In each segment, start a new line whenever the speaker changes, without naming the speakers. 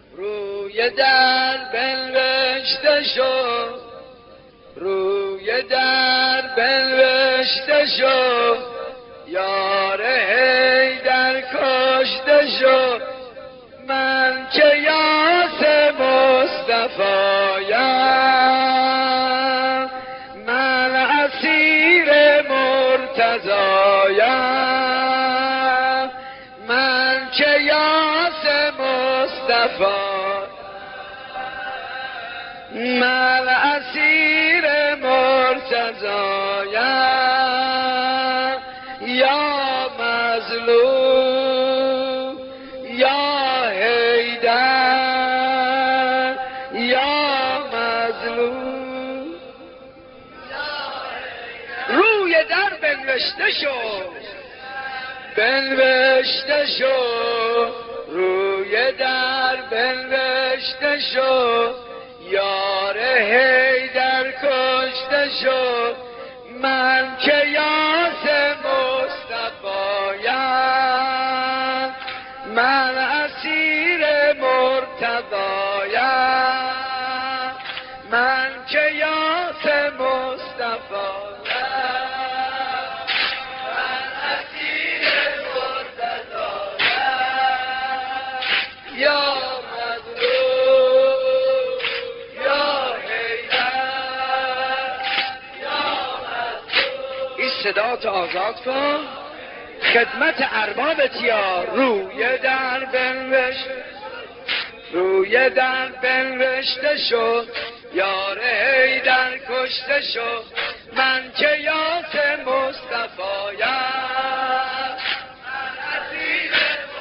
روی در بنوشته شد، روی در بنوشته شد، یار حیدر کشته شد. من که یاس مصطفایم، من اسیر مرتضایم، من که یاس مصطفی، من اسیر مرتضایم. یا مظلوم یا حیدر، یا مظلوم. روی در بنوشته شد، بنوشته شد، روی در بنوشته شد، یار حیدر کشته شد. من که یاس مصطفایم، من اسیر مرتضایم، من که یاس مصطفایم، من اسیر مرتضایم. یا صدات آزاد کن، خدمت اربابت یا. روی در بنوشته، روی در بنوشته شد، یار حیدر کشته شد. من که یاس مصطفایم، من اسیر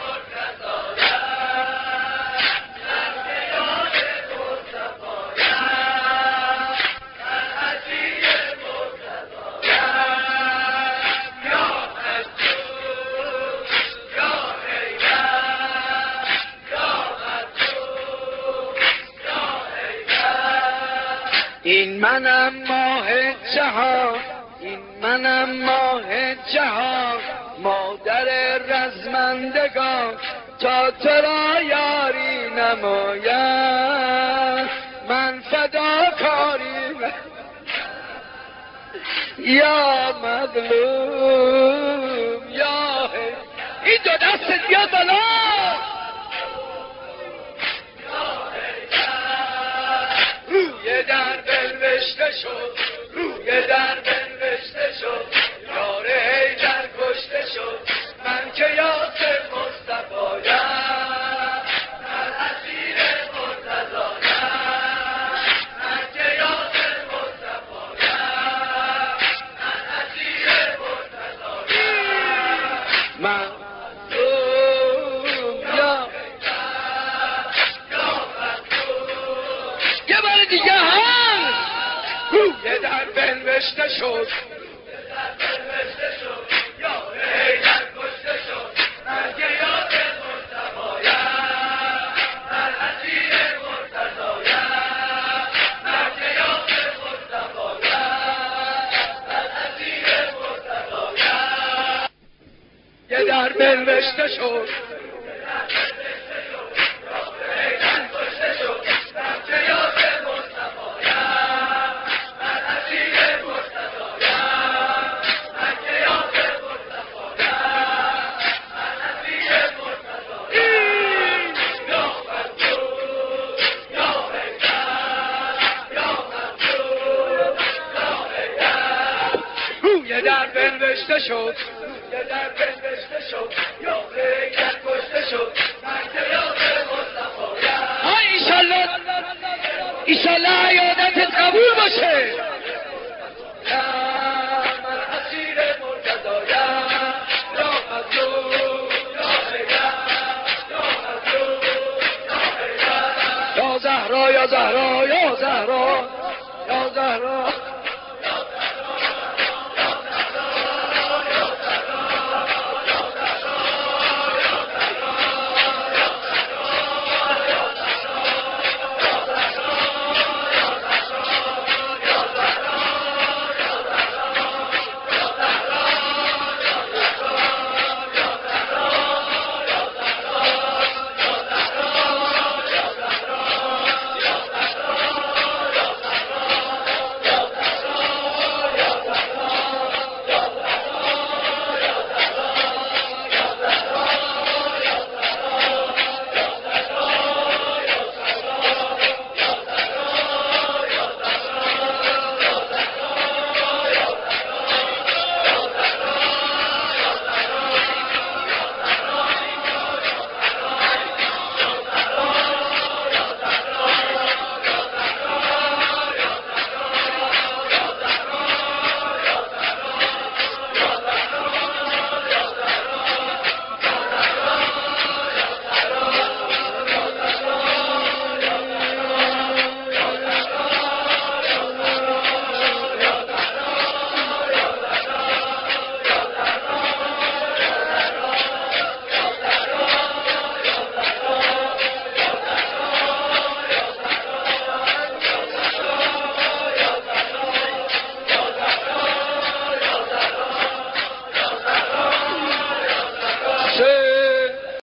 مرتضایم، من که یاس مصطفایم، من اسیر این منم ماه جهان، این منم ماه جهان، مادر رزمندگان، تا تو را یاری نمایم. من فداکاری یا مظلوم یا این دو دست بیاد بالا. روی در بنوشته شد، روی در بنوشته شد، یار حیدر کشته شد. من که یاس مصطفایم، من اسیر مرتضایم، من که یاس مصطفایم، من اسیر مرتضایم. من دیگه هم روی در بنوشته شد، یار حیدر کشته شد. من که یاس مصطفایم، من اسیر مرتضایم، من که یاس مصطفایم، من اسیر مرتضایم. یه در بنوشته شد، در بنوشته شد، در بنوشته شد، یار حیدر کشته شد. من که یاس مصطفایم. ایشالله ایشالله عیادتت قبول باشه. من اسیر مرتضایم، یا مظلوم یا حیدر، یا مظلوم یا حیدر. یا زهرا یا زهرا یا زهرا یا زهرا